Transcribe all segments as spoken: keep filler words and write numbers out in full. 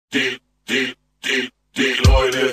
die, die, die, die Leute.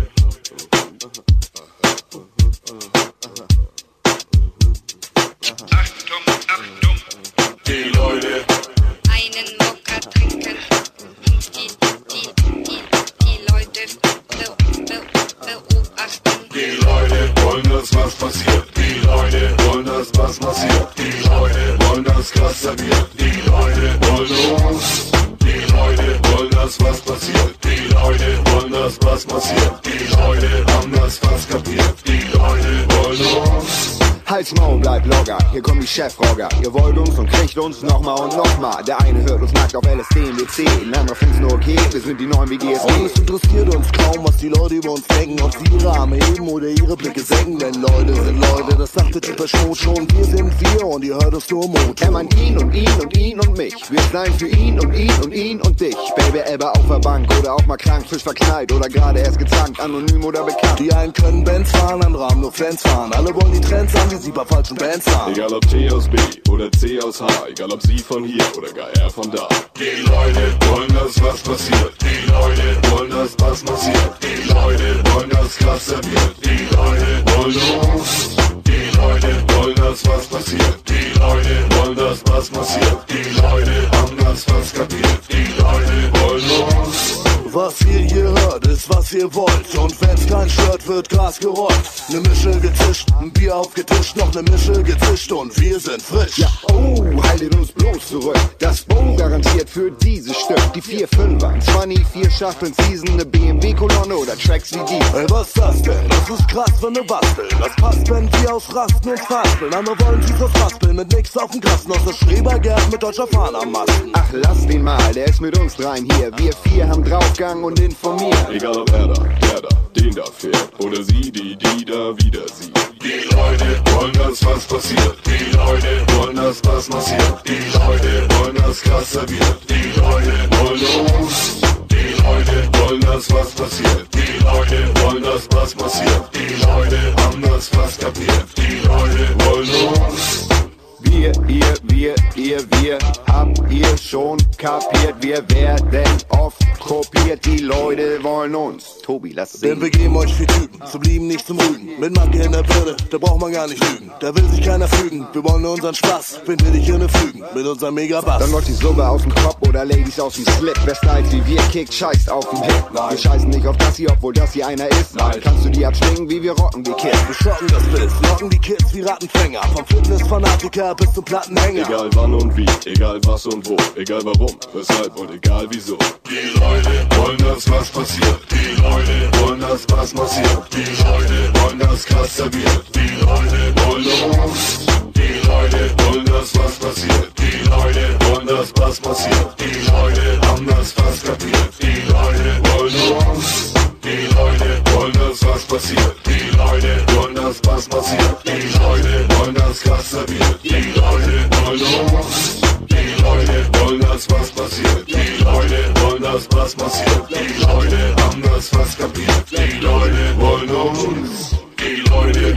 Achtung, Achtung. Die Leute. Einen Mokka trinken und die, die, die, die Leute be, be, beobachten. Die Leute wollen, dass was passiert. Die Leute wollen, dass was passiert. Die Leute wollen, dass krasser wird. Die Leute wollen uns. Die Leute wollen, dass was passiert. Die Leute wollen, dass was passiert. Die Leute haben das fast kapiert. Die Leute wollen uns. Halt's Maul, bleib locker, hier kommt die Chefrogger. Ihr wollt uns und kriegt uns nochmal und nochmal. Der eine hört uns nackt auf L S D und W C, ein anderer find's nur okay, wir sind die neuen wie G S G. Und es interessiert uns kaum, was die Leute über uns denken, ob sie ihre Arme heben oder ihre Blicke senken. Denn Leute sind Leute, das sagte Depeche Mode schon. Wir sind wir und ihr hört uns nur Mut. Er meint ihn und ihn und ihn und mich. Wir sein für ihn und ihn und ihn und dich. Baby Elber auf der Bank oder auch mal krank, frisch verknallt oder gerade erst gezankt, anonym oder bekannt. Die einen können Bands fahren, andere haben nur Fans fahren. Alle wollen die Trends haben, die sie bei falschen Bands haben. Egal ob T aus B oder C aus H, egal ob sie von hier oder gar er von da. Die Leute wollen, dass was passiert. Die Leute wollen, dass was passiert. Die Leute wollen, dass krasser wird. Die Leute wollen uns. Die Leute wollen, dass was passiert. Die Leute wollen, dass was passiert. Die Leute haben das fast kapiert. Die Leute wollen uns. Was ihr hier hört, ist was ihr wollt. Und wenn's kein stört, wird Gras gerollt. Ne Mische gezischt, ein Bier aufgetischt, noch ne Mische gezischt und wir sind frisch. Ja, oh, haltet uns bloß zurück. Das Bo garantiert für dieses Stück. Die vier Fünfer, zwanzig, vier Schachteln Season, ne B M W-Kolonne oder Tracks wie die. Ey, was ist das denn? Das ist krass für ne Bastel. Das passt, wenn wir ausrasten und faspeln. Andere wollen sie verfaspeln mit nix auf dem Kasten. Aus der Schrebergerd mit deutscher Fahne am Masten. Ach, lass den mal, der ist mit uns dreien hier. Wir vier haben Draufgang und informiert. Egal ob er da, der da, den da fährt oder sie, die, die da wieder sieht. Die Leute wollen, dass was passiert. Die Leute wollen, dass was passiert. Die Leute wollen, dass krasser wird. Die Leute wollen uns. Die Leute wollen, dass was passiert. Die Leute wollen, dass was passiert. Die Leute haben das fast kapiert. Die Leute wollen uns. Wir, ihr, wir, ihr, wir, habt ihr schon kapiert? Wir werden oft kopiert, die Leute wollen uns. Tobi, lass Denn sehen. wir geben euch vier Typen, zum Lieben nicht zum Rügen. Mit Macke in der Birne, da braucht man gar nicht lügen. Da will sich keiner fügen, wir wollen nur unseren Spaß. Finden wir dich in den Fügen, mit unserem Megabass. Dann läuft die Suppe aus dem Kopf oder Ladies aus dem Slip. Wer Styles wie wir kickt, scheißt auf den Hit. Wir scheißen nicht auf das hier, obwohl das hier einer ist. Nein. Kannst du die abschwingen, wie wir rocken wie Kids. Wir schocken das Bild, locken die Kids wie Rattenfänger. Vom Fitnessfanatiker bis zum Plattenhänger. Egal wann und wie, egal was und wo, egal warum, weshalb und egal wieso. Die Leute wollen, dass was passiert. Die Leute wollen, dass was passiert. Die Leute wollen, dass krasser wird. Die Leute wollen uns. Die Leute wollen, dass was passiert. Die Leute wollen, dass was passiert. Die Leute haben das fast kapiert. Die Leute wollen uns. Die Leute wollen, dass was passiert. Die Leute wollen, dass was passiert. Die Leute wollen, dass krasser wird. Die Leute wollen uns. Die Leute wollen, dass was passiert. Die Leute wollen, dass was passiert. Die Leute haben das fast kapiert. Die Leute wollen uns. Die Leute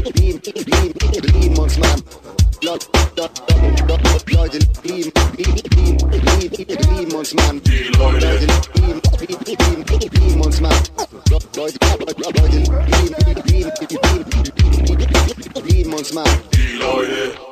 lieben uns, Mann. Leute lieben, lieben, lieben uns, Mann. Die Leute lieben, lieben, lieben uns, Mann. Leute, Leute lieben, lieben, lieben uns, Mann. Die Leute